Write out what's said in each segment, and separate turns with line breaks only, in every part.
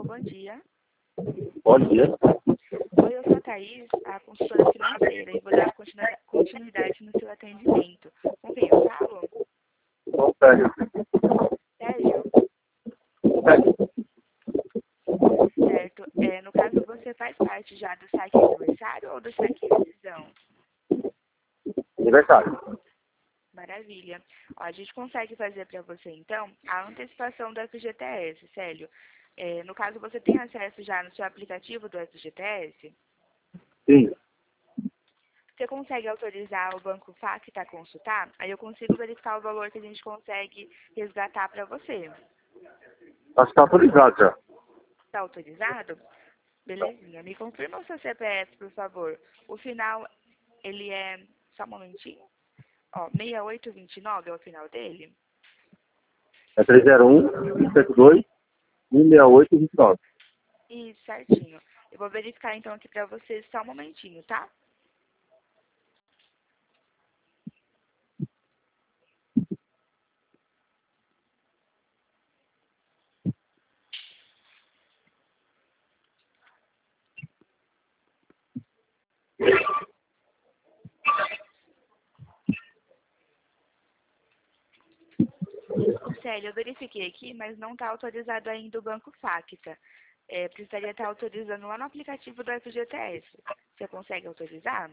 bom dia.
Bom dia.
Oi, eu sou a Thaís, a consultora financeira, e vou dar continuidade no seu atendimento. Com quem eu falo?
Sério.
Sérgio?
Sério.
Certo. No caso, você faz parte já do saque aniversário ou do saque rescisão?
Aniversário.
Maravilha. Ó, a gente consegue fazer para você, então, a antecipação do FGTS, Célio. No caso, você tem acesso já no seu aplicativo do FGTS?
Sim.
Você consegue autorizar o Banco Facta a consultar? Aí eu consigo verificar o valor que a gente consegue resgatar para você.
Acho que está autorizado já.
Está autorizado? Belezinha. Me confirma o seu CPF, por favor. O final, ele é... Só um momentinho. Ó, 6829 é o final dele?
É 301-172-168-29.
Isso, certinho. Eu vou verificar então aqui para você só um momentinho, tá? Célio, eu verifiquei aqui, mas não está autorizado ainda o Banco Facta. Precisaria estar autorizando lá no aplicativo do FGTS. Você consegue autorizar?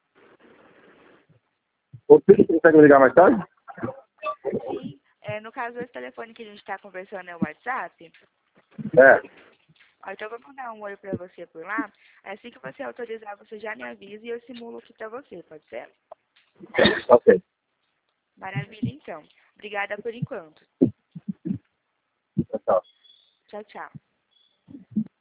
Você consegue me ligar mais tarde?
Sim. No caso, esse telefone que a gente está conversando é o WhatsApp.
É.
Ó, então eu vou mandar um oi para você por lá. Assim que você autorizar, você já me avisa e eu simulo aqui para você, pode ser?
Ok.
Maravilha, então. Obrigada por enquanto.
Tchau.
Tchau, tchau.